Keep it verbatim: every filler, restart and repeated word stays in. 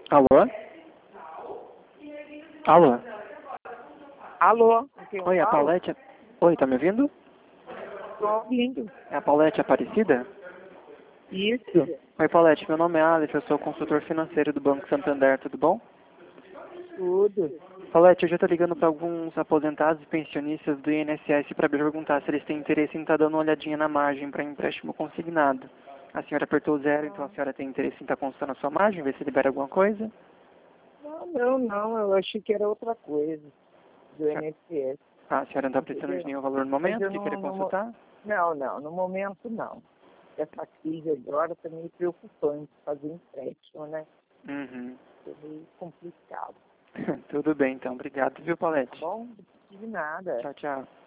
Alô? Alô? Alô? Com quem eu Oi, a falo? Paulette... Oi, tá me ouvindo? Tô ouvindo. É a Paulette Aparecida? Isso. Oi, Paulette, meu nome é Alex, eu sou consultor financeiro do Banco Santander, tudo bom? Tudo. Paulette, eu já tô ligando para alguns aposentados e pensionistas do I N S S para perguntar se eles têm interesse em estar dando uma olhadinha na margem para empréstimo consignado. A senhora apertou zero, então a senhora tem interesse em estar consultando a sua margem, ver se libera alguma coisa? Não, não, não. Eu achei que era outra coisa. Do Já- I N S S. Ah, a senhora não está precisando de Entendeu? nenhum valor no Mas momento eu que queira não, não... mo- consultar? Não, não. No momento, não. Essa crise agora tá meio preocupante. Fazer empréstimo, né? Uhum. É meio complicado. Tudo bem, então. Obrigado, viu, Tá Paulette? bom? Não tive nada. Tchau, tchau.